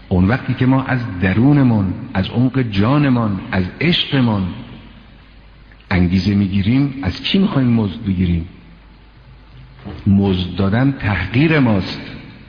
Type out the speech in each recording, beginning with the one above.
اون وقتی که ما از درونمون، از عمق جانمون، از عشقمون انگیزه میگیریم، از کی میخوایم مزد بگیریم؟ مزد دادن تحقیر ماست،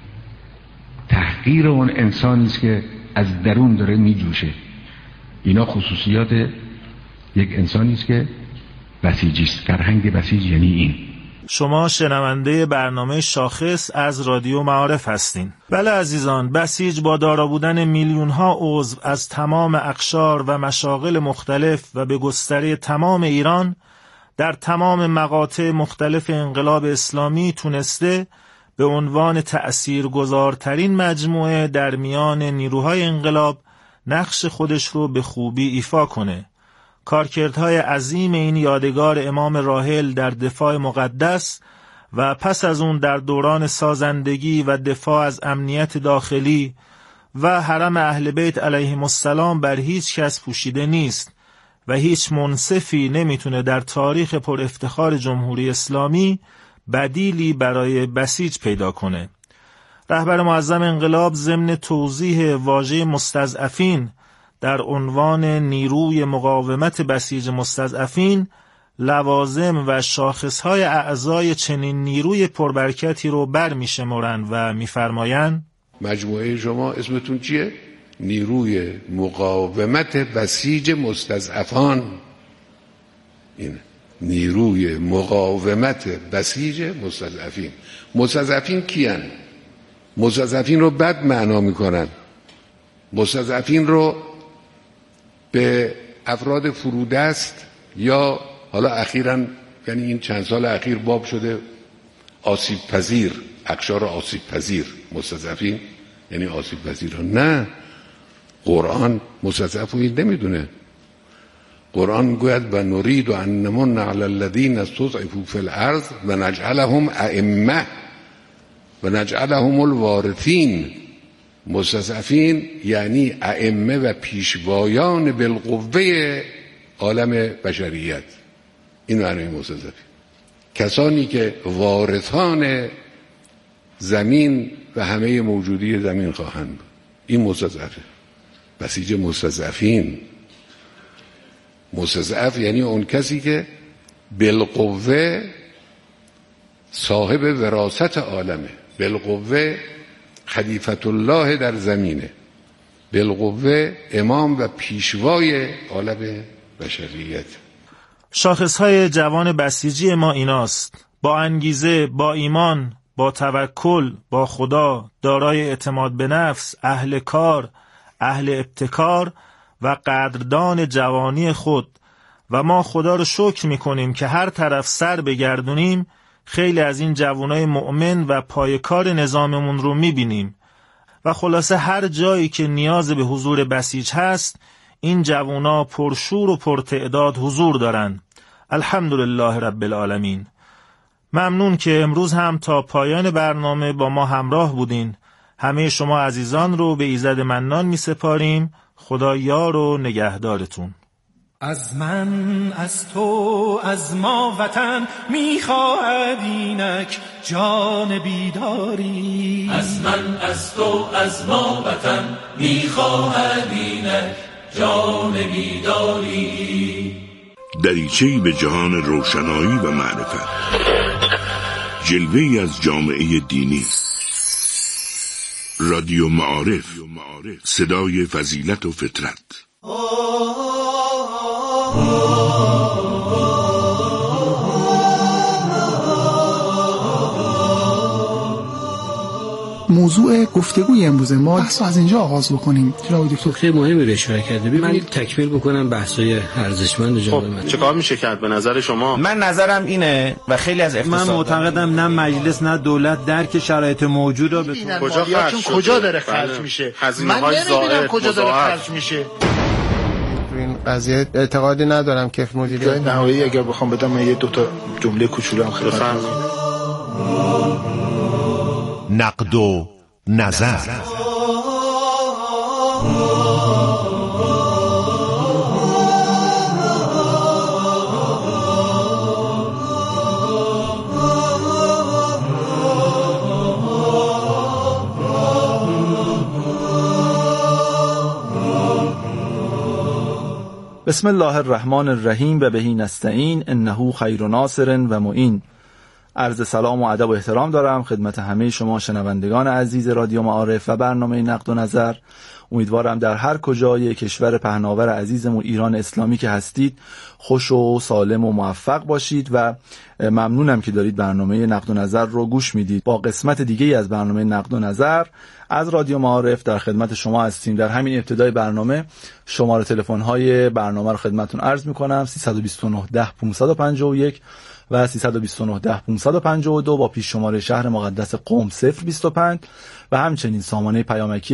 تحقیر اون انسانی است که از درون داره میجوشه. اینا خصوصیات یک انسانی است که بسیجی است. فرهنگ بسیج یعنی این. شما شنونده برنامه شاخص از رادیو معارف هستین. بله عزیزان، بسیج با دارا بودن میلیون‌ها عضو از تمام اقشار و مشاغل مختلف و به گستره تمام ایران در تمام مقاطع مختلف انقلاب اسلامی تونسته به عنوان تأثیرگذارترین مجموعه در میان نیروهای انقلاب نقش خودش رو به خوبی ایفا کنه. کارکردهای عظیم این یادگار امام راحل در دفاع مقدس و پس از اون در دوران سازندگی و دفاع از امنیت داخلی و حرم اهل بیت علیهم السلام بر هیچ کس پوشیده نیست و هیچ منصفی نمیتونه در تاریخ پر افتخار جمهوری اسلامی بدیلی برای بسیج پیدا کنه. رهبر معظم انقلاب ضمن توضیح واژه مستضعفین در عنوان نیروی مقاومت بسیج مستضعفین، لوازم و شاخصهای اعضای چنین نیروی پربرکتی رو برمی‌شمارند و می‌فرمایند مجموعه شما اسمتون چیه؟ نیروی مقاومت بسیج مستضعفان. این نیروی مقاومت بسیج مستضعفین. مستضعفین کیان؟ مستضعفین رو بد معنا میکنن. مستضعفین رو به افراد فرودست یا حالا اخیراً، یعنی این چند سال اخیر باب شده آسیب پذیر، اقشار آسیب پذیر. مستضعفین یعنی آسیب پذیر ها. نه، قرآن مستضعف رو نمیدونه. قرآن گوید و نرید و ان نمن علی الذین استضعفوا فی الارض و نجعلهم ائمه و نجعلهم الوارثین. مستضعفین یعنی ائمه و پیشوایان بالقوه عالم بشریت. این معنی مستضعفین، کسانی که وارثان زمین و همه موجودی زمین خواهند بود. این مستضعفه. بسیج مستضعفین. مستضعف یعنی اون کسی که بالقوه صاحب وراثت عالمه، بالقوه خلیفت الله در زمینه، بالقوه امام و پیشوای عالم بشریت. شاخصهای جوان بسیجی ما ایناست: با انگیزه، با ایمان، با توکل، با خدا، دارای اعتماد به نفس، اهل کار، اهل ابتکار و قدردان جوانی خود. و ما خدا رو شکر میکنیم که هر طرف سر بگردونیم خیلی از این جوانای مؤمن و پایکار نظاممون رو میبینیم و خلاصه هر جایی که نیاز به حضور بسیج هست این جوانا پرشور و پرتعداد حضور دارن. الحمدلله رب العالمین. ممنون که امروز هم تا پایان برنامه با ما همراه بودین. همه شما عزیزان رو به ایزد منان می سپاریم. خدا یار و نگهدارتون. از من، از تو، از ما وطن میخواهد اینک جان بیداری. از من، از تو، از ما وطن میخواهد اینک جان بیداری. دریچه‌ای به جهان روشنایی و معرفت، جلوه‌ای از جامعه دینی. رادیو معارف، صدای فضیلت و فطرت. موضوع گفتگوی امروز ما بحث از اینجا آغاز بکنیم. جناب دکتر خیلی مهمه به اشاره کرده. ببینید تکمیل بکنم بحث‌های ارزشمند جناب من. چه کار میشه کرد به نظر شما؟ من نظرم اینه و خیلی از اقتصاد من معتقدم نه مجلس نه دولت درک شرایط موجود رو بتونه. کجا داره خرج میشه؟ من نمیدونم کجا داره خرج میشه. این قضیه اعتقادی ندارم که مدیریت نهایی اگر بخوام بدم من یه دو تا جمله کوچولو هم خدمتتون. نقد و نظر. بسم الله الرحمن الرحیم و بهی نستعین انه خیر ناصر و معین. عرض سلام و ادب و احترام دارم خدمت همه شما شنوندگان عزیز رادیو معارف و برنامه نقد و نظر. امیدوارم در هر کجای کشور پهناور عزیزمون ایران اسلامی که هستید خوش و سالم و موفق باشید و ممنونم که دارید برنامه نقد و نظر رو گوش میدید. با قسمت دیگه از برنامه نقد و نظر از رادیو معارف در خدمت شما هستیم. در همین ابتدای برنامه شماره تلفن‌های برنامه رو خدمتتون عرض می‌کنم: 329 10 551 و 329 10 552 با پیش شماره شهر مقدس قم 025 و همچنین سامانه پیامکی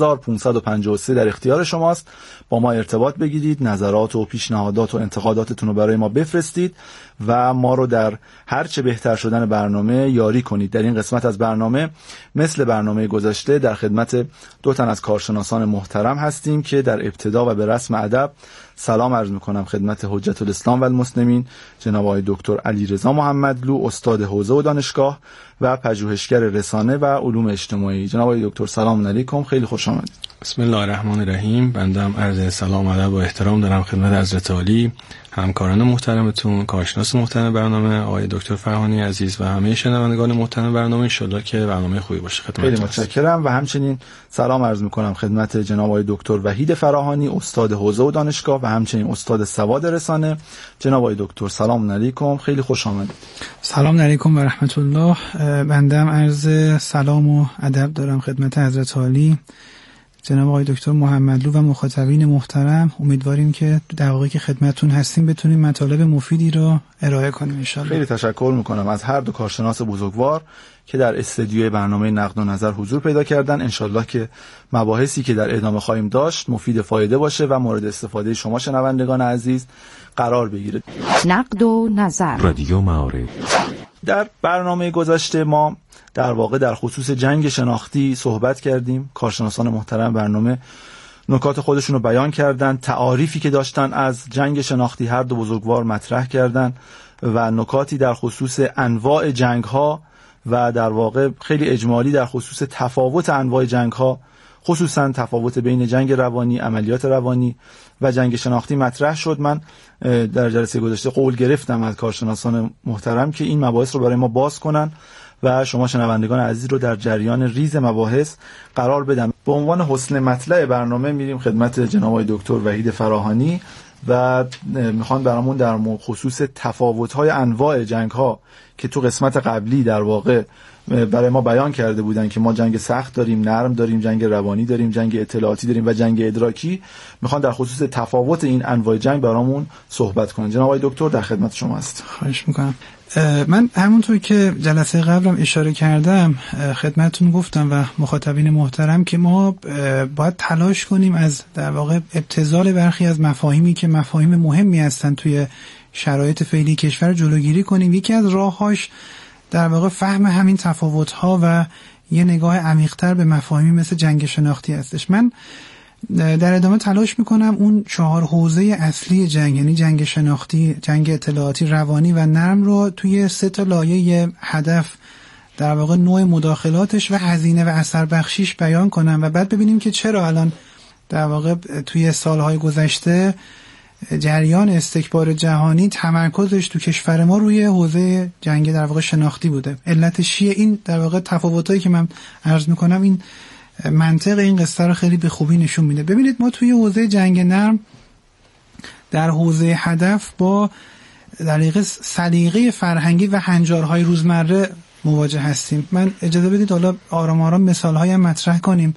30553 در اختیار شماست. با ما ارتباط بگیرید، نظرات و پیشنهادات و انتقاداتتون رو برای ما بفرستید و ما رو در هر چه بهتر شدن برنامه یاری کنید. در این قسمت از برنامه مثل برنامه گذشته در خدمت دو تن از کارشناسان محترم هستیم که در ابتدا و به رسم ادب سلام عرض میکنم خدمت حجت الاسلام و المسلمین جناب آقای دکتر علیرضا محمدلو، استاد حوزه و دانشگاه و پژوهشگر رسانه و علوم اجتماعی. جناب آقای دکتر سلام علیکم، خیلی خوش آمدید. بسم الله الرحمن الرحیم. بنده هم عرض سلام و ادب و احترام دارم خدمت حضرت عالی، همکاران محترمتون، کارشناس محترم برنامه آقای دکتر فرهانی عزیز و همه شنوندگان محترم برنامه. ان شاءالله که برنامه خوبی باشه. خیلی متشکرم و همچنین سلام عرض میکنم خدمت جناب آقای دکتر وحید فراهانی، استاد حوزه و دانشگاه و همچنین استاد سواد رسانه. جناب آقای دکتر سلام علیکم، خیلی خوش آمدید. سلام علیکم و رحمت الله. بنده هم عرض سلام و ادب دارم خدمت حضرت عالی جناب آقای دکتر محمدلو و مخاطبین محترم. امیدواریم که در واقعی که خدمتتون هستیم بتونیم مطالب مفیدی رو ارائه کنیم ان شاء الله. خیلی تشکر میکنم از هر دو کارشناس بزرگوار که در استدیوی برنامه نقد و نظر حضور پیدا کردن. ان شاء الله که مباحثی که در ادامه خواهیم داشت مفید فایده باشه و مورد استفاده شما شنوندگان عزیز قرار بگیره. نقد و نظر رادیو معارف. در برنامه گذشته ما در واقع در خصوص جنگ شناختی صحبت کردیم. کارشناسان محترم برنامه نکات خودشون رو بیان کردن، تعاریفی که داشتن از جنگ شناختی هر دو بزرگوار مطرح کردن و نکاتی در خصوص انواع جنگ ها و در واقع خیلی اجمالی در خصوص تفاوت انواع جنگ ها، خصوصا تفاوت بین جنگ روانی، عملیات روانی و جنگ شناختی مطرح شد. من در جلسه گذشته قول گرفتم از کارشناسان محترم که این مباحث رو برای ما باز کنن و شما شنوندگان عزیز رو در جریان ریز مباحث قرار بدم. به عنوان حسن مطلع برنامه میریم خدمت جناب آقای دکتر وحید فراهانی و میخوان برامون در خصوص تفاوت‌های انواع جنگ‌ها که تو قسمت قبلی در واقع برای ما بیان کرده بودن که ما جنگ سخت داریم، نرم داریم، جنگ روانی داریم، جنگ اطلاعاتی داریم و جنگ ادراکی، میخوان در خصوص تفاوت این انواع جنگ برامون صحبت کنن. جناب آقای دکتر در خدمت شما هستم. خواهش میکنم. من همونطور که جلسه قبلم اشاره کردم خدمتتون گفتم و مخاطبین محترم که ما باید تلاش کنیم از در واقع ابتذال برخی از مفاهیمی که مفاهیم مهمی هستن توی شرایط فعلی کشور جلوگیری کنیم. یکی از راه‌هاش در واقع فهم همین تفاوت‌ها و یه نگاه عمیق‌تر به مفاهیمی مثل جنگ شناختی هستش. من در ادامه تلاش میکنم اون 4 حوزه اصلی جنگ، یعنی جنگ شناختی، جنگ اطلاعاتی، روانی و نرم رو توی 3 لایه هدف در واقع نوع مداخلاتش و هزینه و اثر بخشیش بیان کنم و بعد ببینیم که چرا الان در واقع توی سالهای گذشته جریان استکبار جهانی تمرکزش تو کشور ما روی حوزه جنگ در واقع شناختی بوده. علتش چیه؟ این در واقع تفاوتایی که من عرض میکنم این منطق این قصه رو خیلی به خوبی نشون میده. ببینید ما توی حوزه جنگ نرم در حوزه هدف با دقیقاً سلیقه فرهنگی و هنجارهای روزمره مواجه هستیم. من اجازه بدید حالا آرام آرام مثال‌های هم مطرح کنیم.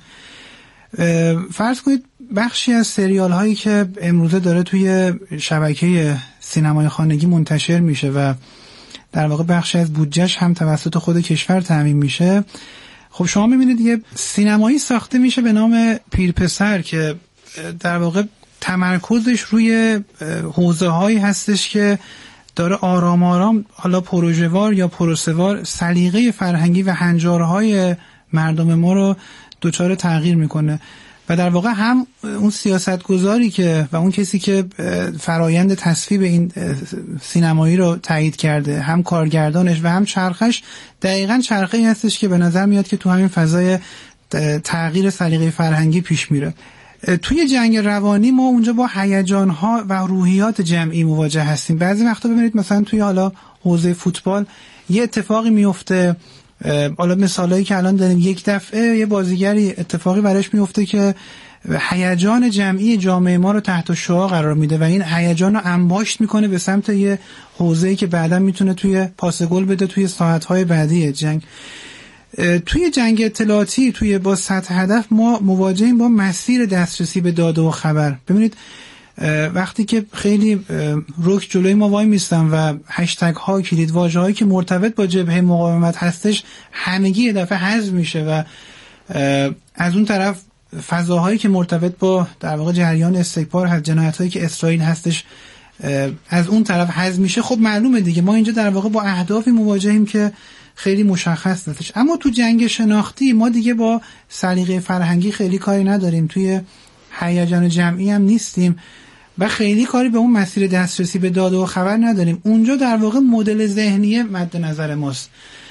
فرض کنید بخشی از سریال هایی که امروزه داره توی شبکه سینمای خانگی منتشر میشه و در واقع بخشی از بودجهش هم توسط خود کشور تامین میشه. خب شما میبینید یه سینمایی ساخته میشه به نام پیرپسر که در واقع تمرکزش روی حوزه هایی هستش که داره آرام آرام حالا پروژه‌وار یا پروسه‌وار سلیقه فرهنگی و هنجارهای مردم ما رو دچار تغییر میکنه و در واقع هم اون سیاستگزاری که و اون کسی که فرایند تصویب این سینمایی رو تایید کرده، هم کارگردانش و هم چرخش، دقیقاً چرخه‌ای هستش که به نظر میاد که تو همین فضای تغییر سلیقه فرهنگی پیش میره. توی جنگ روانی ما اونجا با هیجان‌ها و روحیات جمعی مواجه هستیم. بعضی وقتا ببینید مثلا توی حالا حوزه فوتبال یه اتفاقی میفته، حالا مثالایی که الان داریم، یک دفعه یه بازیگری اتفاقی براش میفته که هیجان جمعی جامعه ما رو تحت شعاع قرار میده و این هیجان رو انباشت میکنه به سمت یه حوزه‌ای که بعدا میتونه توی پاس گل بده توی ساعت‌های بعدی جنگ. توی جنگ اطلاعاتی، توی با سطح هدف ما مواجهیم با مسیر دسترسی به داده و خبر. ببینید وقتی که خیلی رک جلوی ما وای میستن و هشتگ ها، کلید واژه هایی که مرتبط با جبهه مقاومت هستش همگی یه دفعه حذف میشه و از اون طرف فضاهایی که مرتبط با در واقع جریان استکبار هست، جنایت هایی که اسرائیل هستش از اون طرف حذف میشه. خب معلومه دیگه ما اینجا در واقع با اهدافی مواجهیم که خیلی مشخص هستش. اما تو جنگ شناختی ما دیگه با سلیقه فرهنگی خیلی کاری نداریم، توی هیجان جمعی هم نیستیم و خیلی کاری به اون مسیر دسترسی به داده و خبر نداریم. اونجا در واقع مدل ذهنی مد نظر ماست.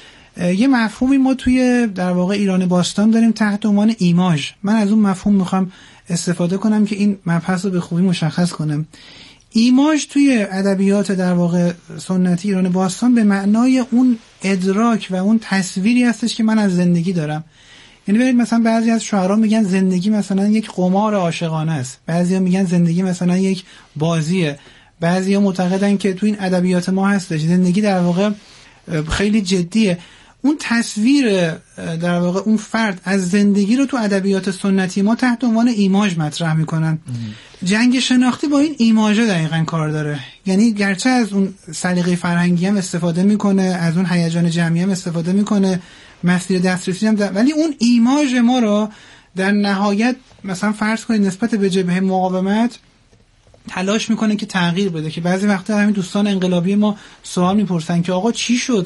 یه مفهومی ما توی در واقع ایران باستان داریم تحت عنوان ایماژ. من از اون مفهوم میخوام استفاده کنم که این مبحث رو به خوبی مشخص کنم. ایماژ توی ادبیات در واقع سنتی ایران باستان به معنای اون ادراک و اون تصویری هستش که من از زندگی دارم. یعنی ببینید مثلا بعضی از شاعران میگن زندگی مثلا یک قمار عاشقانه است، بعضیا میگن زندگی مثلا یک بازیه، بعضیا معتقدن که تو این ادبیات ما هستش زندگی در واقع خیلی جدیه. اون تصویر در واقع اون فرد از زندگی رو تو ادبیات سنتی ما تحت عنوان ایماژ مطرح میکنن. جنگ شناختی با این ایماژ دقیقاً کار داره، یعنی گرچه از اون سلیقه فرهنگی هم استفاده میکنه، از اون هیجان جمعی هم استفاده میکنه، مسیر دسترسی هم ولی اون ایماژ ما رو در نهایت مثلا فرض کنید نسبت به جبهه مقاومت تلاش میکنه که تغییر بده. که بعضی وقتا همین دوستان انقلابی ما سوال میپرسن که آقا چی شد؟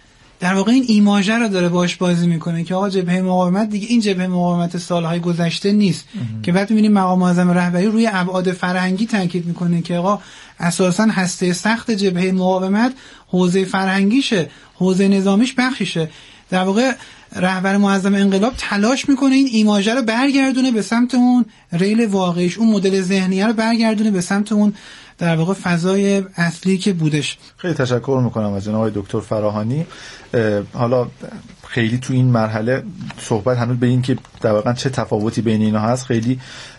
در واقع این ایماژ رو داره باش بازی میکنه که آقا جبهه مقاومت دیگه این جبهه مقاومت سالهای گذشته نیست. که بعد میبینیم مقام معظم رهبری روی ابعاد فرهنگی تاکید میکنه که آقا اساسا هسته سخت جبهه مقاومت حوزه فرهنگیشه، حوزه نظامیش بخشیشه. در واقع رهبر معظم انقلاب تلاش میکنه این ایماژ رو برگردونه به سمت اون ریل واقعیش، اون مدل ذهنی رو برگردونه به سمت اون در واقع فضای اصلی که بودش. خیلی تشکر میکنم از جناب دکتر فراهانی. حالا خیلی تو این مرحله صحبت هنوز به این که در واقع چه تفاوتی بین اینا هست خیلی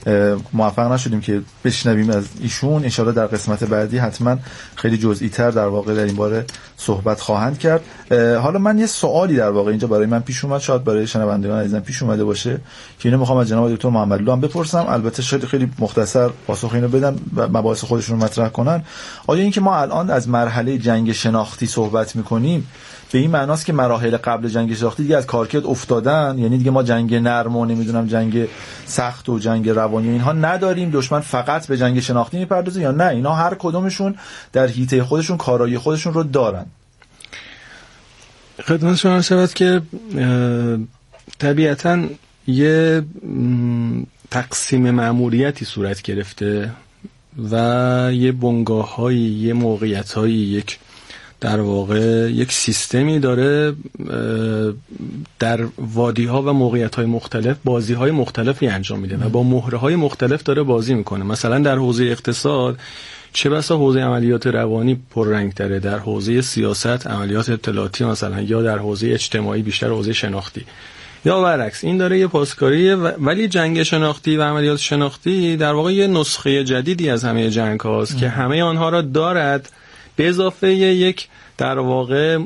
موفق نشدیم که بشنویم از ایشون. ان شاءالله در قسمت بعدی حتما خیلی جزئی تر در واقع در این باره صحبت خواهند کرد. حالا من یه سوالی در واقع اینجا برای من پیش اومد، شاید برای شنوندگان عزیزم پیش اومده باشه که اینو میخوام از جناب دکتر محمدلو هم بپرسم. البته شاید خیلی مختصر پاسخ اینو بدن و مباحث خودشون رو مطرح کنن. آیا این که ما الان از مرحله جنگ شناختی صحبت میکنیم به این معناست که مراحل قبل جنگ شناختی دیگه از کارکرد افتادن؟ یعنی دیگه ما جنگ نرم و نمیدونم جنگ سخت و جنگ روانی اینها نداریم، دشمن فقط به جنگ شناختی میپردازه، یا نه اینا هر کدومشون در حیطه خودشون کارایی خودشون رو دارن؟ خدمت شما شود که طبیعتاً یه تقسیم مأموریتی صورت گرفته و یه بنگاه‌هایی، یه موقعیت‌هایی، یک در واقع یک سیستمی داره در وادی‌ها و موقعیت‌های مختلف بازی‌های مختلفی انجام میده و با مهره‌های مختلف داره بازی میکنه. مثلا در حوزه اقتصاد چه بسا حوزه عملیات روانی پررنگ‌تره، در حوزه سیاست عملیات اطلاعاتی مثلا، یا در حوزه اجتماعی بیشتر حوزه شناختی، یا برعکس. این داره یه پاسکاریه. ولی جنگ شناختی و عملیات شناختی در واقع یه نسخه جدیدی از همه جنگ هاست که همه آنها را دارد به اضافه یک در واقع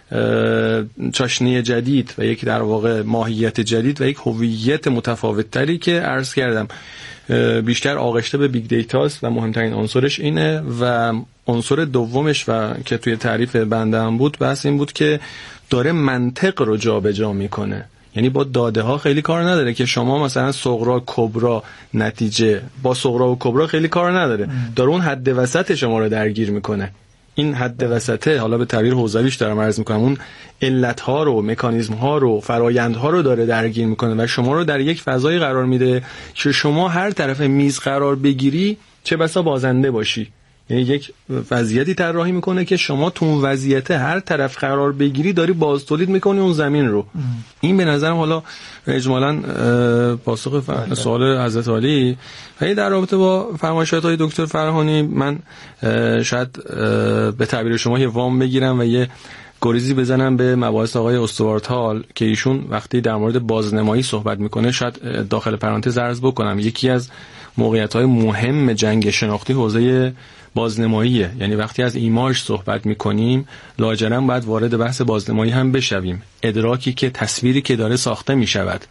چاشنی جدید و یک در واقع ماهیت جدید و یک هویت متفاوت‌تری که عرض کردم بیشتر آغشته به بیگ دیتاست و مهمترین عنصرش اینه. و عنصر دومش و که توی تعریف بنده هم بود بحث این بود که داره منطق رو جابجا میکنه. یعنی با داده ها خیلی کار نداره که شما مثلا صغرا کبرا نتیجه، با صغرا و کبرا خیلی کار نداره، داره اون حد وسط شما رو درگیر میکنه. این حد وسطه حالا به تعبیر حوزویش دارم عرض میکنم، اون علت ها رو، مکانیزم ها رو، فرایند ها رو داره درگیر میکنه و شما رو در یک فضایی قرار میده که شما هر طرف میز قرار بگیری چه بسا بازنده باشی. یعنی یک وضعیتی طراحی میکنه که شما تو اون وضعیت هر طرف قرار بگیری داری باز تولید میکنی اون زمین رو. این به نظرم حالا اجمالاً پاسخ سوال حضرت عالی. ولی در رابطه با فرمایشات های دکتر فرهانی من شاید به تعبیر شما یه وام بگیرم و یه گریزی بزنم به مباحث آقای استوارتال که ایشون وقتی در مورد بازنمایی صحبت میکنه، شاید داخل پرانتز عرض بکنم یکی از موقعیت‌های مهم جنگ شناختی حوزه بازنماییه. یعنی وقتی از ایماژ صحبت میکنیم لاجرم باید وارد بحث بازنمایی هم بشویم. ادراکی که تصویری که داره ساخته میشود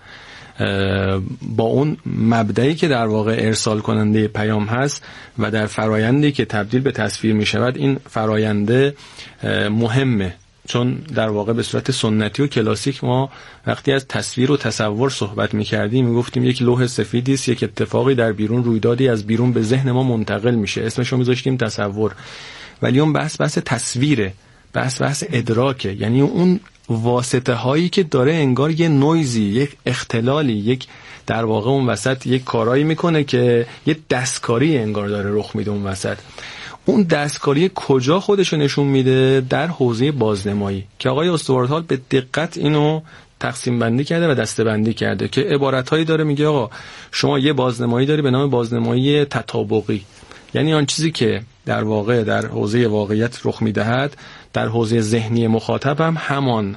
با اون مبدئی که در واقع ارسال کننده پیام هست و در فرایندی که تبدیل به تصویر میشود، این فراینده مهمه. چون در واقع به صورت سنتی و کلاسیک ما وقتی از تصویر و تصور صحبت می‌کردیم میگفتیم یک لوح سفیدی است، یک اتفاقی در بیرون، رویدادی از بیرون به ذهن ما منتقل میشه، اسمش رو می‌ذاشتیم تصور. ولی اون بحث تصویره، بحث ادراکه. یعنی اون واسطه هایی که داره انگار یه نویزی، یک اختلالی، یک در واقع اون وسط یک کارایی میکنه که یه دستکاری انگار داره رخ میده اون وسط. اون دستکاری کجا خودشو نشون میده؟ در حوزه بازنمایی که آقای استوارتال به دقت اینو تقسیم بندی کرده و دسته بندی کرده که عبارتهایی داره. میگه آقا شما یه بازنمایی داری به نام بازنمایی تطابقی، یعنی آن چیزی که در واقع در حوزه واقعیت رخ میدهد در حوزه ذهنی مخاطب هم همان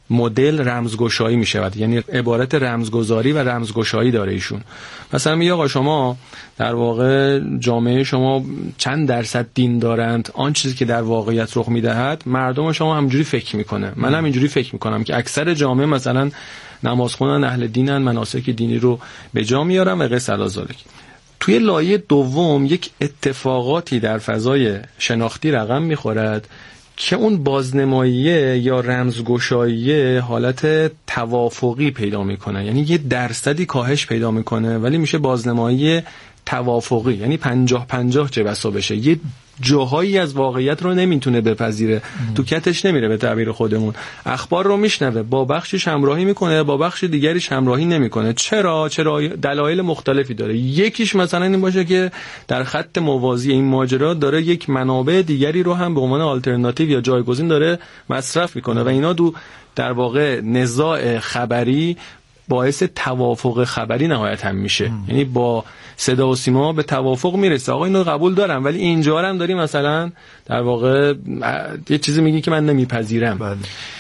مدل رمزگشایی می شود. یعنی عبارت رمزگذاری و رمزگشایی داره ایشون. مثلا میگه آقا شما در واقع جامعه شما چند درصد دین دارند، آن چیزی که در واقعیت رخ میدهد مردم شما همجوری فکر میکنه. من هم اینجوری فکر میکنم که اکثر جامعه مثلا نماز خوندن، اهل دینن، مناسک دینی رو به جا میارن و غیر ذالک. توی لایه دوم یک اتفاقاتی در فضای شناختی رقم میخورد که اون بازنماییه یا رمزگشاییه حالت توافقی پیدا میکنه، یعنی یه درصدی کاهش پیدا میکنه ولی میشه بازنمایی توافقی، یعنی 50-50 چه بسا بشه. یه جاهایی از واقعیت رو نمیتونه بپذیره، تو کتش نمیره به تعبیر خودمون، اخبار رو میشنوه، با بخشش همراهی میکنه، با بخش دیگریش همراهی نمیکنه. چرا دلایل مختلفی داره. یکیش مثلا این باشه که در خط موازی این ماجرا داره یک منابع دیگری رو هم به عنوان آلترناتیو یا جایگزین داره مصرف میکنه و اینا در واقع نزاع خبری باعث توافق خبری نهایت هم میشه. یعنی با صدا و سیما به توافق میرسه، آقا اینو قبول دارم ولی اینجا هم داری مثلا در واقع یه چیزی میگی که من نمیپذیرم. بله.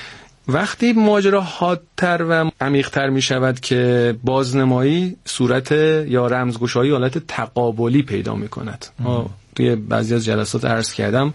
وقتی ماجرا حادتر و عمیق‌تر میشود که بازنمایی صورت یا رمزگشایی حالت تقابلی پیدا میکند. توی بعضی از جلسات عرض کردم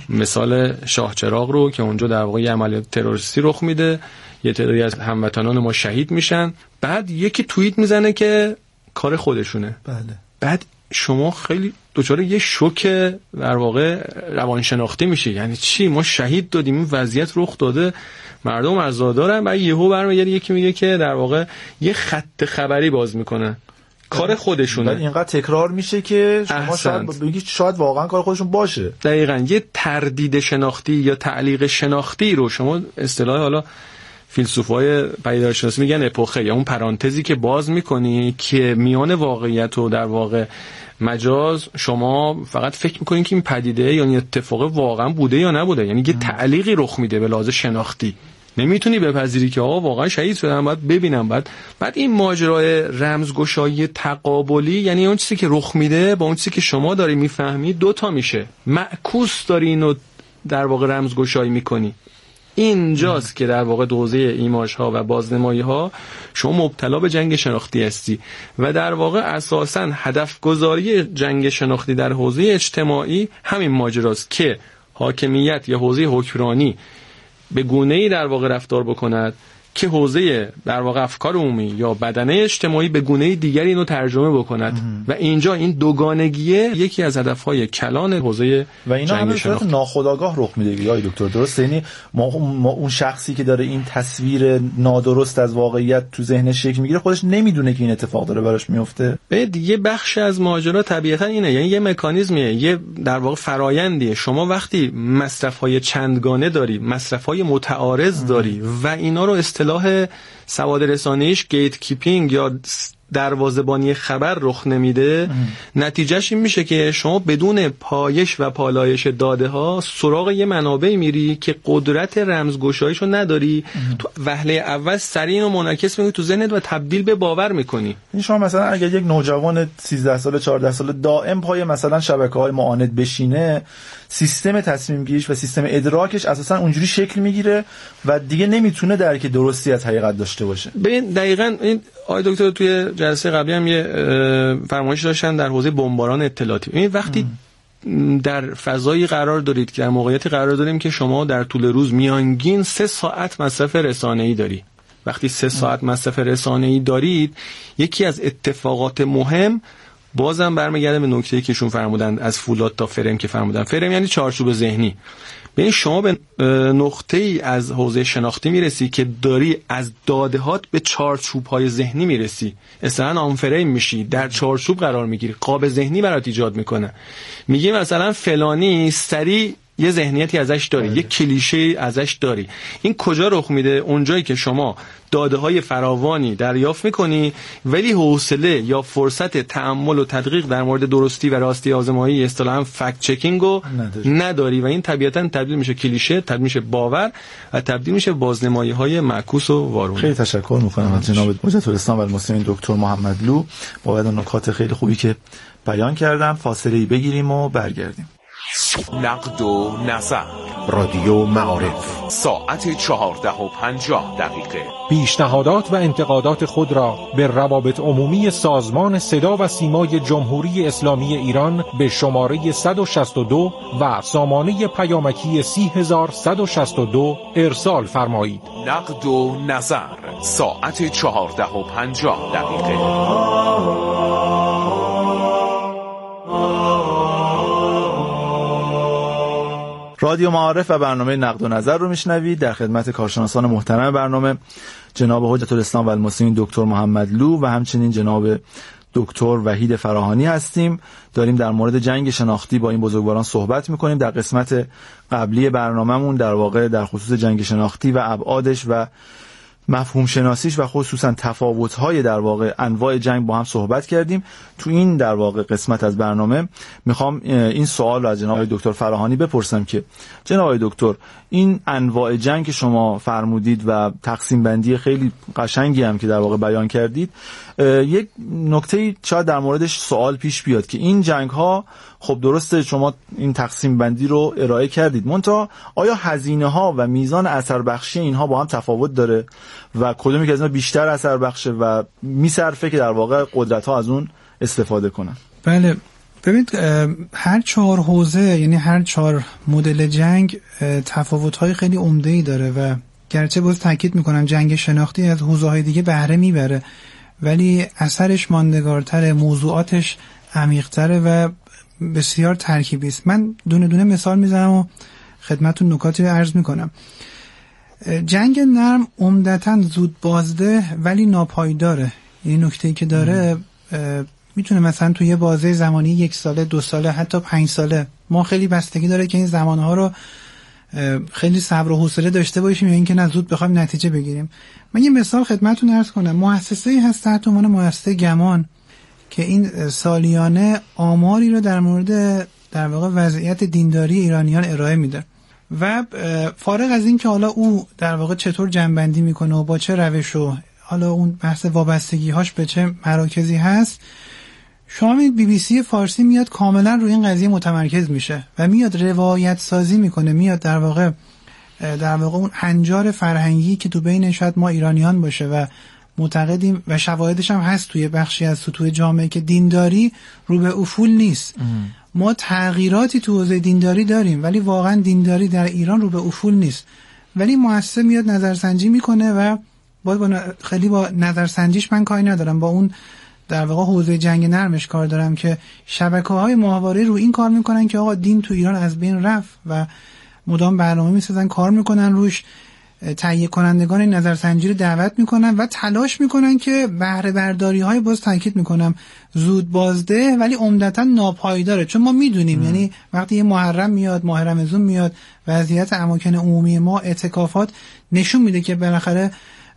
مثال شاه چراغ رو که اونجا در واقع عملیات تروریستی رخ میده، یه تعدادی از هموطنان ما شهید میشن، بعد یکی توییت میزنه که کار خودشونه. بله. بعد شما خیلی دچار یه شوک در واقع روانشناختی میشه. یعنی چی؟ ما شهید دادیم، این وضعیت رخ داده، مردم عزادارن، بعد یهو برمیگره یکی میگه که در واقع یه خط خبری باز میکنه، کار خودشونه. اینقدر تکرار میشه که شما شاید بگید شاید واقعا کار خودشون باشه. دقیقاً یه تردید شناختی یا تعلیق شناختی رو شما اصطلاح حالا فیلسوفای پدیدارشناسی میگن اپوخه، یا اون پرانتزی که باز میکنی که میان واقعیت و در واقع مجاز شما فقط فکر میکنین که این پدیده یا این اتفاق واقعا بوده یا نبوده. یعنی یه تعلیقی رخ میده به لحاظ شناختی، نمیتونی بپذیری که آقا واقعا شهید شدن، باید ببینم. بعد این ماجرای رمزگشایی تقابلی، یعنی اون چیزی که رخ میده با اون چیزی که شما داری میفهمی دوتا میشه، معکوس داری اینو در واقع رمزگشایی میکنی. اینجاست که در واقع حوزه ایماژ ها و بازنمایی ها شما مبتلا به جنگ شناختی هستی و در واقع اساساً هدف گذاری جنگ شناختی در حوزه اجتماعی همین ماجراست که حاکمیت یا حوزه حکمرانی به گونه‌ای در واقع رفتار بکند که حوزه در واقع افکار عمومی یا بدنه اجتماعی به گونه دیگری اینو ترجمه بکند و اینجا این دوگانگیه یکی از هدفهای کلان حوزه و اینا همه صورت ناخودآگاه رخ میده یا دکتر، درست؟ یعنی ما اون شخصی که داره این تصویر نادرست از واقعیت تو ذهنش شکل میگیره خودش نمیدونه که این اتفاق داره براش میفته. یه بخش از ماجرا طبیعتا اینه، یعنی یه مکانیزمیه، یه در واقع فرایندیه. شما وقتی مصرف‌های چندگانه داری، مصرف‌های متعارض داری و اینا رو اصطلاح سواد رسانه‌ایش گیت کیپینگ یا دروازه‌بانی خبر رخ نمیده، نتیجهش این میشه که شما بدون پایش و پالایش داده ها سراغ یه منابعی میری که قدرت رمزگشاییشو نداری، تو وهله اول سریع اینو منعکس میکنی تو ذهنت و تبدیل به باور میکنی. این شما مثلا اگه یک نوجوان 13 ساله 14 ساله دائم پای مثلا شبکه‌های معاند بشینه، سیستم تصمیم گیریش و سیستم ادراکش اساسا اونجوری شکل میگیره و دیگه نمیتونه درک درستی از حقیقت داشته باشه. ببین دقیقاً این آقای دکتر توی جلسه قبلی هم یه فرمایش داشتن در حوزه بمباران اطلاعاتی. این وقتی در فضایی قرار دارید که در موقعیتی قرار داریم که شما در طول روز میانگین 3 ساعت مصرف رسانه‌ای داری، وقتی 3 ساعت مصرف رسانه‌ای دارید، یکی از اتفاقات مهم بازم برمیگرده به نکته‌ای که شون فرمودن از فولاد تا فرم که فرمودن. فرم یعنی چارچوب ذهنی. ببین شما به نقطه‌ای از حوزه شناختی میرسی که داری از دادهات به چارچوب‌های ذهنی میرسی، اصلا آن فریم میشی، در چارچوب قرار میگیری، قاب ذهنی برات ایجاد میکنه. میگی مثلا فلانی سریع یه ذهنیتی ازش داری، یه کلیشه ازش داری. این کجا رخ میده؟ اونجایی که شما داده‌های فراوانی دریافت میکنی ولی حوصله یا فرصت تأمل و تدقیق در مورد درستی و راستی آزمایی، اصطلاحاً فکت چکینگو نداری و این طبیعتاً تبدیل میشه کلیشه، تبدیل میشه باور و تبدیل میشه بازنمایی‌های معکوس و وارونه. خیلی تشکر میکنم از جناب حجت الاسلام و المسلمین دکتر محمدلو با نکات خیلی خوبی که بیان کردن. فاصله‌ای بگیریم و برگردیم. نقد و نظر، رادیو معارف، ساعت 14:50. پیشنهادات و انتقادات خود را به روابط عمومی سازمان صدا و سیمای جمهوری اسلامی ایران به شماره 162 و سامانه پیامکی 30162 ارسال فرمایید. نقد و نظر، ساعت 14:50. رادیو معارف و برنامه نقد و نظر رو میشنوید. در خدمت کارشناسان محترم برنامه جناب حجت الاسلام و المسلمین دکتر محمدلو و همچنین جناب دکتر وحید فراهانی هستیم. داریم در مورد جنگ شناختی با این بزرگواران صحبت میکنیم. در قسمت قبلی برنامه‌مون در واقع در خصوص جنگ شناختی و ابعادش و مفهوم شناسیش و خصوصا تفاوت‌های در واقع انواع جنگ با هم صحبت کردیم. تو این در واقع قسمت از برنامه میخوام این سوال رو از جناب دکتر فراهانی بپرسم که جناب دکتر، این انواع جنگ که شما فرمودید و تقسیم بندی خیلی قشنگی هم که در واقع بیان کردید، یک نکته شاید در موردش سوال پیش بیاد که این جنگ ها خب درسته شما این تقسیم بندی رو ارائه کردید، منتها آیا هزینه ها و میزان اثر بخشی اینها با هم تفاوت داره و کدومی که از اینا بیشتر اثر بخشه و میصرفه که در واقع قدرت ها از اون استفاده کنن؟ بله، ببینید هر 4 حوزه، یعنی هر 4 مدل جنگ تفاوت‌های خیلی عمده‌ای داره و گرچه باز تاکید میکنم جنگ شناختی از حوزه‌های دیگه بهره میبره ولی اثرش ماندگارتره، موضوعاتش عمیق‌تره و بسیار ترکیبی است. من دونه دونه مثال میزنم و خدمتتون نکاتی رو عرض میکنم. جنگ نرم عمدتاً زود بازده ولی ناپایداره. این نکته‌ای که داره میتونه مثلا توی یه بازه زمانی 1 ساله، 2 ساله، حتی 5 ساله، ما خیلی بستگی داره که این زمانها رو خیلی صبر و حوصله داشته باشیم یا اینکه نه زود بخوایم نتیجه بگیریم. من یه مثال خدمتتون عرض کنم. مؤسسه‌ای هست تحت عنوان مؤسسه گمان که این سالیانه آماری رو در مورد در واقع وضعیت دینداری ایرانیان ارائه میده و فارغ از این که حالا او در واقع چطور جنبندی میکنه و با چه روش و حالا اون بحث وابستگی‌هاش به چه مراکزی هست، شما می‌بینید BBC فارسی میاد کاملا روی این قضیه متمرکز میشه و میاد روایت سازی میکنه، میاد در واقع اون هنجار فرهنگی که تو بین شاید ما ایرانیان باشه و معتقدیم و شواهدش هم هست توی بخشی از سطوح جامعه که دینداری رو به افول نیست. ما تغییراتی تو حوزه دینداری داریم ولی واقعا دینداری در ایران رو به افول نیست. ولی مؤسسه میاد نظرسنجی میکنه و خیلی با نظرسنجیش من کاری ندارم، با اون در واقع حوزه جنگ نرمش کار دارم که شبکه‌های ماهواره رو این کار میکنن که آقا دین تو ایران از بین رفت و مدام برنامه میسازن، کار میکنن روش، تهیه کنندگان این نظرسنجی رو دعوت میکنن و تلاش میکنن که بهره برداری های باز تاکید میکنم زود بازده ولی عمدتا ناپایداره. چون ما میدونیم یعنی وقتی یه محرم میاد، ماه رمضان میاد، وضعیت اماکن عمومی ما، اعتکافات نشون میده که بالاخره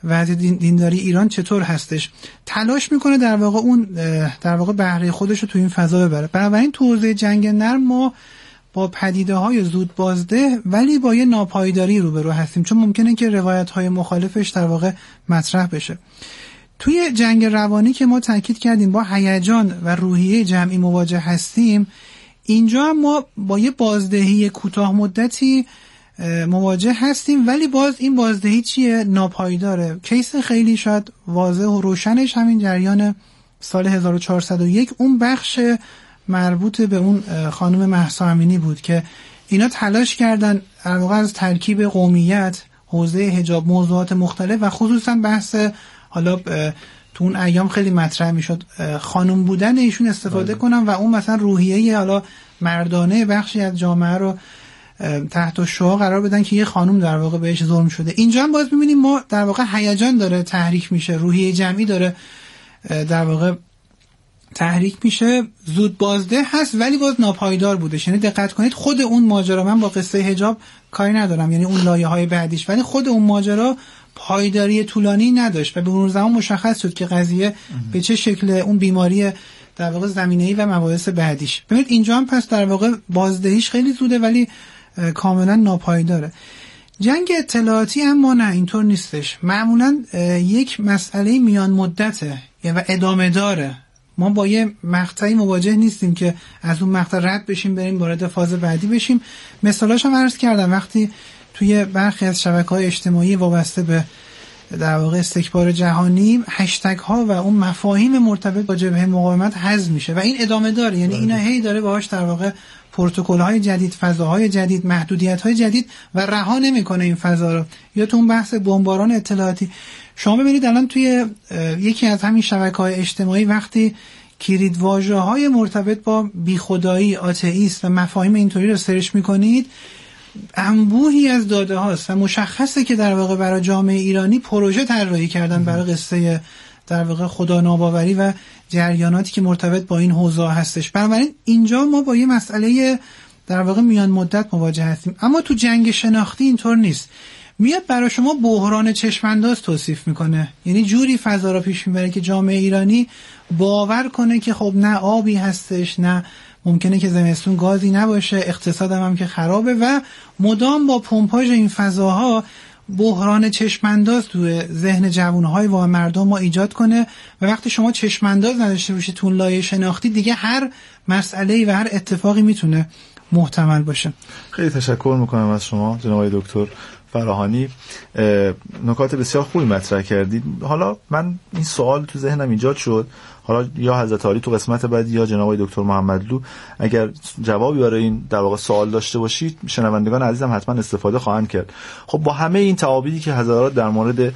وضع دینداری ایران چطور هستش، تلاش میکنه در واقع اون در واقع بهره خودش رو تو این فضا ببره. بنابراین تو حوزه جنگ نرم ما با پدیده‌های زود بازده ولی با یه ناپایداری روبرو هستیم، چون ممکنه که روایت‌های مخالفش در واقع مطرح بشه. توی جنگ روانی که ما تاکید کردیم با هیجان و روحیه جمعی مواجه هستیم، اینجا هم ما با یه بازدهی کوتاه مدتی مواجه هستیم، ولی باز این بازدهی چیه؟ ناپایداره. کیس خیلی شاید واضح و روشنش همین جریان سال 1401 اون بخش مربوط به اون خانم مهسا امینی بود که اینا تلاش کردن در واقع از ترکیب قومیت، حوزه حجاب، موضوعات مختلف و خصوصا بحث حالا تو اون ایام خیلی مطرح میشد خانم بودن ایشون استفاده کنن و اون مثلا روحیه حالا مردانه بخشی از جامعه رو تحت شعاع قرار بدن که یه خانم در واقع بهش ظلم شده. اینجا هم باز می‌بینیم ما در واقع هیجان داره تحریک میشه، روحیه جمعی داره در واقع تحریک میشه، زود بازده هست ولی باز ناپایدار بودش. یعنی دقت کنید خود اون ماجرا، من با قصه حجاب کاری ندارم، یعنی اون لایه‌های بعدیش، ولی خود اون ماجرا پایداری طولانی نداشت و به مرور زمان مشخص شد که قضیه به چه شکل اون بیماری در واقع زمینه‌ای و مباحث بعدیش. ببینید اینجا هم پس در واقع بازدهیش خیلی زوده ولی کاملا ناپایداره. جنگ اطلاعاتی اما نه، اینطور نیستش. معمولا یک مسئله میان مدته و ادامه داره. ما با یه مقطعی مواجه نیستیم که از اون مقطع رد بشیم بریم وارد فاز بعدی بشیم. مثالاش هم عرض کردم، وقتی توی برخی از شبکه‌های اجتماعی وابسته به در واقع استکبار جهانی هشتگ ها و اون مفاهیم مرتبط با جبهه مقاومت حذف میشه و این ادامه داره. یعنی اینا هی داره باهاش در واقع پروتکل های جدید، فضاهای جدید، محدودیت های جدید و رها نمیکنه این فضا رو. یا تو اون بحث بمباران اطلاعاتی شما ببینید الان توی یکی از همین شبکه‌های اجتماعی وقتی کلیدواژه‌های مرتبط با بیخدایی، آتئیست و مفاهیم اینطوری رو سرچ میکنید، انبوهی از داده هاست و مشخصه که در واقع برای جامعه ایرانی پروژه طراحی کردن برای قصه در واقع خدا ناباوری و جریاناتی که مرتبط با این حوزه هستش. بنابراین اینجا ما با یه مسئله در واقع میان مدت مواجه هستیم. اما تو جنگ شناختی اینطور نیست. میاد برای شما بحران چشمانداز توصیف میکنه، یعنی جوری فضا را پیش میبره که جامعه ایرانی باور کنه که خب نه آبی هستش، نه ممکنه که زمستون گازی نباشه، اقتصادم هم که خرابه و مدام با پمپاژ این فضاها بحران چشمانداز تو ذهن جوانهای و مردم ما ایجاد کنه و وقتی شما چشمانداز نداشته باشید تو لایه شناختی دیگه هر مسئله‌ای و هر اتفاقی میتونه محتمل باشه. خیلی تشکر میکنم از شما جناب آقای دکتر فراهانی، نکات بسیار خوبی مطرح کردید. حالا من این سوال تو ذهنم ایجاد شد، حالا یا حضرت عالی تو قسمت بعد یا جناب آقای دکتر محمدلو اگر جوابی برای این در واقع سوال داشته باشید، شنوندگان عزیزم حتما استفاده خواهند کرد. خب با همه این تعابیری که حضرات در مورد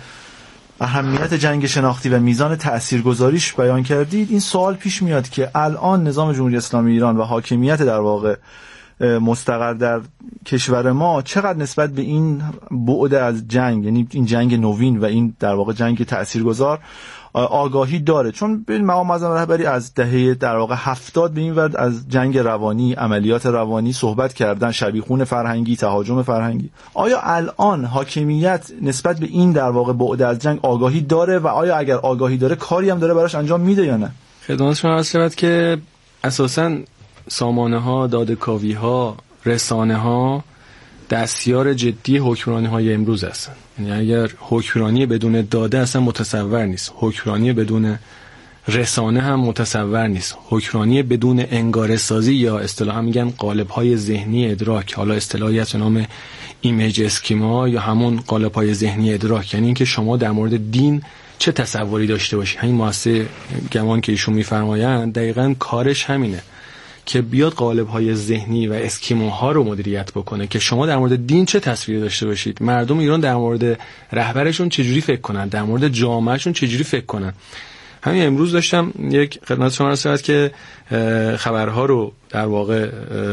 اهمیت جنگ شناختی و میزان تاثیرگذاریش بیان کردید، این سوال پیش میاد که الان نظام جمهوری اسلامی ایران و حاکمیت در واقع مستقر در کشور ما چقدر نسبت به این بعد از جنگ، یعنی این جنگ نوین و این در واقع جنگ تاثیرگذار آگاهی داره؟ چون ببین مقام معظم رهبری از دهه در واقع 70 به این ورد از جنگ روانی، عملیات روانی صحبت کردن، شبیخون فرهنگی، تهاجم فرهنگی. آیا الان حاکمیت نسبت به این در واقع بعد از جنگ آگاهی داره و آیا اگر آگاهی داره کاری هم داره براش انجام میده یا نه؟ خدمت شما عرض شود که اساساً سامانه ها، داده‌کاوی ها، رسانه ها دستیار جدی حکمرانی های امروز هستن. یعنی اگر حکمرانی بدون داده اصلا متصور نیست، حکمرانی بدون رسانه هم متصور نیست، حکمرانی بدون انگاره سازی یا اصطلاحا میگن قالب های ذهنی ادراک، حالا اصطلاحی به نام ایمیج اسکیما یا همون قالب های ذهنی ادراک، یعنی اینکه شما در مورد دین چه تصوری داشته باشی. همین مؤسسه گمان که ایشون میفرمایند دقیقاً کارش همینه که بیاد قالب‌های ذهنی و اسکیماها رو مدیریت بکنه که شما در مورد دین چه تصویری داشته باشید، مردم ایران در مورد رهبرشون چجوری فکر کنن، در مورد جامعهشون چجوری فکر کنن. همین امروز داشتم یک خدمت شما رسید که خبرها رو در واقع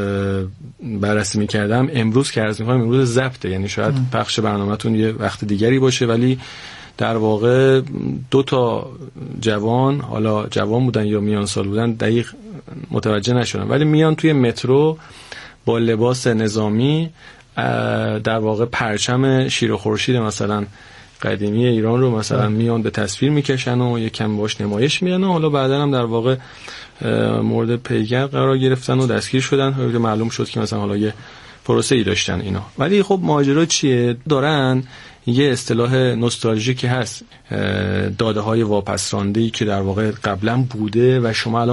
بررسی می‌کردم. امروز که عرض می‌کنم امروز ضبطه، یعنی شاید پخش برنامه‌تون یه وقت دیگری باشه، ولی در واقع 2 جوان، حالا جوان بودن یا میان سال بودن دقیق متوجه نشدم، ولی میان توی مترو با لباس نظامی در واقع پرچم شیر و خورشید مثلا قدیمی ایران رو مثلا میان به تصویر میکشن و یکم باش نمایش میدن و حالا بعدا هم در واقع مورد پیگرد قرار گرفتن و دستگیر شدن. معلوم شد که مثلا حالا یه پروسه‌ای داشتن اینا. ولی خب ماجرا چیه؟ دارن یه اصطلاح نوستالژیکی هست، داده‌های واپس‌رانده‌ای که در واقع قبلا بوده و شما